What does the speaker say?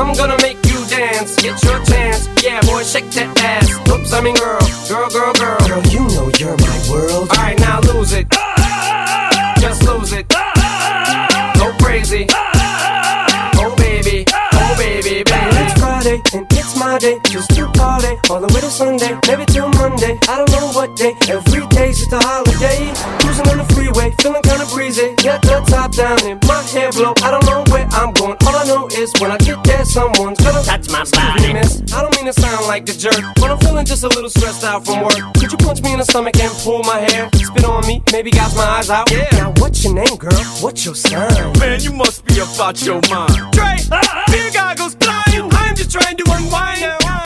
I'm gonna make you dance. Get your chance. Yeah, boy, shake that ass. Oops, I mean girl. Girl. Girl, you know you're my world. Alright, now lose it. Just lose it. Go crazy. Oh baby, baby. It's Friday and it's my day. Just to party all the way to Sunday, maybe till Monday. I don't know what day. Every day's just a holiday. Cruising on the freeway, feeling kinda breezy. Got the top down and my hair blow. I don't know where I'm going. All I know is when I get there, someone's gonna touch my body. Miss, I don't mean to sound like a jerk, but I'm feeling just a little stressed out from work. Could you punch me in the stomach and pull my hair? Spit on me, maybe gouge my eyes out. Yeah. Now what's your name, girl? What's your sign? Man, you must be about your mind. Dre, beer goggles flying. I'm just trying to unwind.